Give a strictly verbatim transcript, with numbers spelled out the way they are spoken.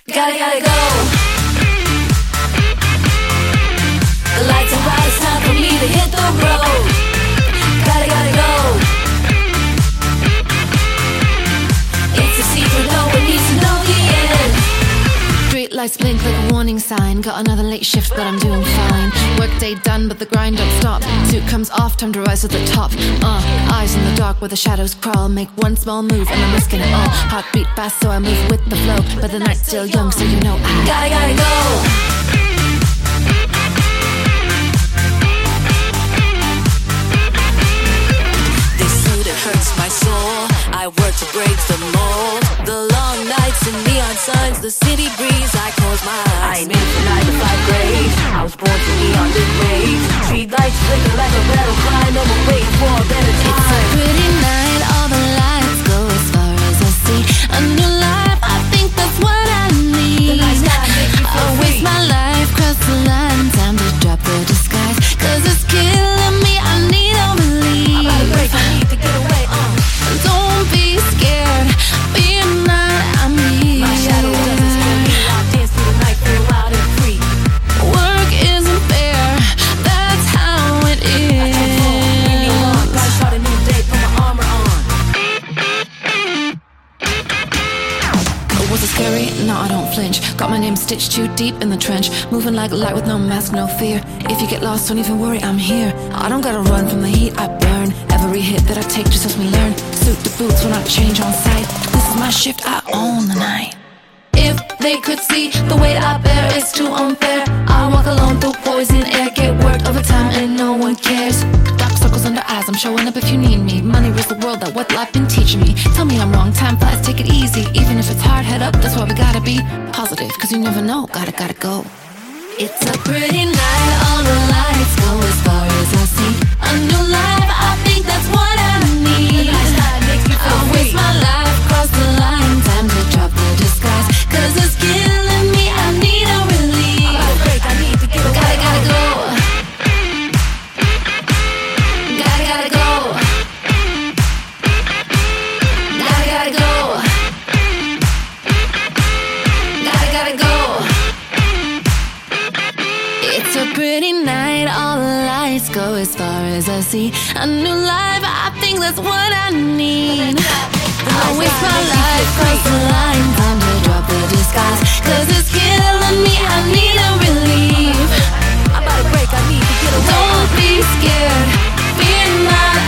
Gotta, gotta go. The lights are bright, it's time for me to hit the road. Gotta, gotta go. It's a secret, no one needs to know the end. Street lights blink like a warning sign. Got another late shift, but I'm doing fine. Work day done, but the grind don't stop. Suit comes off, time to rise to the top. Uh, eyes in the dark where the shadows crawl. Make one small move and I'm risking it all. Heartbeat fast, so I move with the flow. But the night's still young, so you know I gotta, gotta go. They say it hurts my soul. I work to break the mold. The long nights and neon signs, the city breeze. I close my eyes. I ain't made for nine to five grades. I was born to be on this wave. Street lights flicker like a battle cry. No more waiting for a better time. It's a pretty night, all the lights go as far as I see. A new life, I think that's what I need. The night sky makes me feel I'll free. waste my life, cross the line. Time to drop the disguise, cause it's killing me, I need a relief. I'm about to break, I need to get away. uh. Don't be scared, be not I'm here. My shadow doesn't scare me. I'll dance through the night, feel loud and free. Work isn't fair, that's how it I transform, bring me on. is. Gotta start a new day, put my armor on. Was it scary? No, I don't flinch. Got my name stitched too deep in the trench. Moving like light with no mask, no fear. If you get lost, don't even worry, I'm here. I don't gotta run from the heat, I burn. Every hit that I take just helps me learn. Suit the boots when I change on sight. This is my shift, I own the night. If they could see the weight I bear, it's too unfair. I walk alone through poison air, get worked overtime and no one cares. Dark circles under eyes, I'm showing up if you need me. Money rules the world, that what life been teaching me. Tell me I'm wrong, time flies, take it easy. Even if it's hard, head up, that's why we gotta be positive, cause you never know, gotta, gotta go. It's a pretty night, all the lights go as far as I see. A new life, I think that's what I need. The night sky makes me feel I'll free. waste my life, cross the line, time to drop the disguise. Cause it's killing me, I need a relief. I'm about to break, I need to get away. Gotta, gotta go. Gotta, gotta go. Gotta, gotta go. Gotta, gotta go. It's a pretty night, all the lights go as far as I see. A new life, I think that's what I need. I'll waste my life, cross the line, time to drop the disguise. Cause it's killing me, I need a relief. I'm about to break, I need to get away. Don't be scared, be not